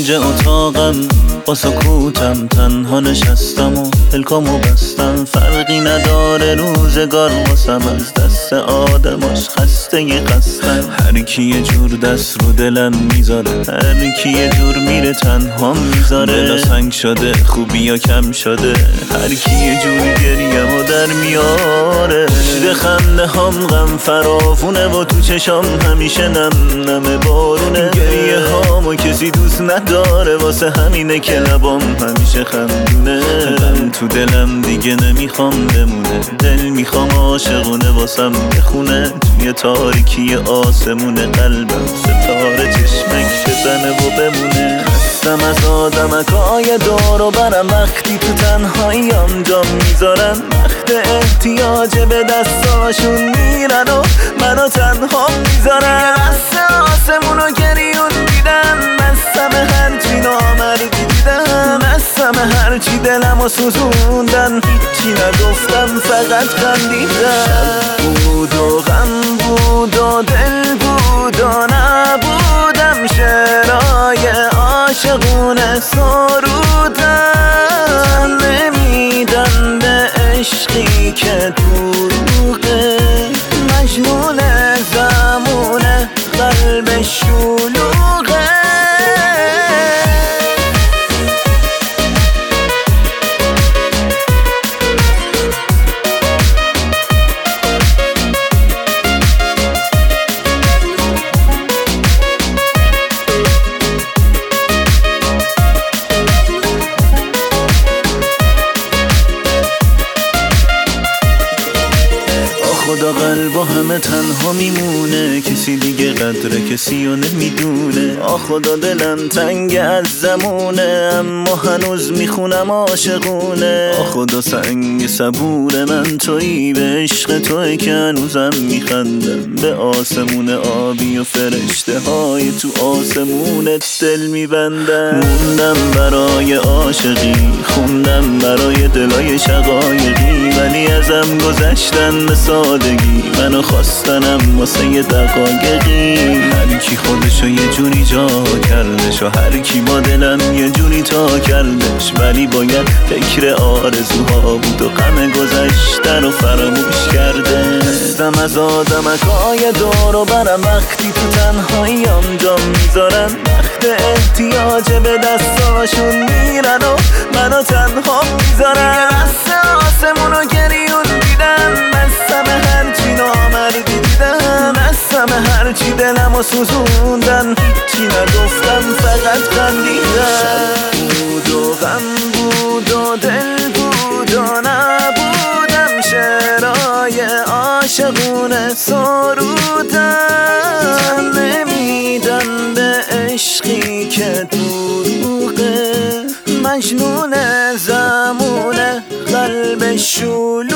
کنج اتاقم با سکوتم تنها نشستم و پلکامو بستم. فرقی نداره روزگار واسم از دست آدماش خسته خستم. هر کی یه جور دست رو دلم میذاره، هر کی یه جور میره تنها میذاره. دلا سنگ شده خوبیا کم شده، هر کی یه جور گریه‌مو در میاره. شده خنده هم غم فراوونه و تو چشام همیشه نم نم بارونه. گریه هامو کسی دوست نداره، واسه همینه که لبام همیشه خندونه. غم تو دلم دیگه نمیخوام بمونه، دل میخوام عاشقونه واسم بخونه. توی تاریکی آسمونه قلبم ستاره چشمک بزنه و بمونه. خستم از آدمکای دور و برم، وقتی تو تنهاییم جام میذارن. وقت احتیاج به دستاشون میرن و منو تنها میذارن. یه بسته آسمونو گریون دیدن، بستم هرچی نامردی دیدم. بستم هرچی دلمو سوزوندن، هیچی نگفتم فقط خندیدم. شب بود و غم بود و دل بود و نبودم، شعرهای عاشقونه سرودن. نمیدن به عشقی که دروغه، مجنون زمونه قلب شلوغه. خدا قلبا همه تنها میمونه، کسی دیگه قدر کسی رو نمیدونه. خدا دلم تنگ از زمونه، اما هنوز میخونم عاشقونه. خدا سنگ صبور من تویی، به عشق توی که هنوزم میخندم. به آسمون آبی و فرشته های تو آسمونت دل میبندم. موندم برای عاشقی، خوندم برای دلای شقایقی، ولی ازم گذشتن به سادگی. منو خواستنم واسه یه دقایقی. هر کی خودشو یه جوری جا کردش و هر کی با دلم یه جوری تا کردش، ولی باید فکر آرزوها بود و غم گذشتن و فراموش کرده. دستم از آدمکای دور و برم، وقتی تو تنهاییم جام میذارن. وقت احتیاج به دستاشون میرن و منو تنها میذارن. یه بسته آسمونو گریون دیدن، بستم هرچی نامردی دیدم. بستم هرچی دلمو سوزوندن، هیچی نگفتم فقط خندیدم. شب بود و غم بود و دل بود و نبودم، شعرهای عاشقونه سرودن. نمیدن به عشقی که دروغه، مجنون زمونه قلب شلوغه.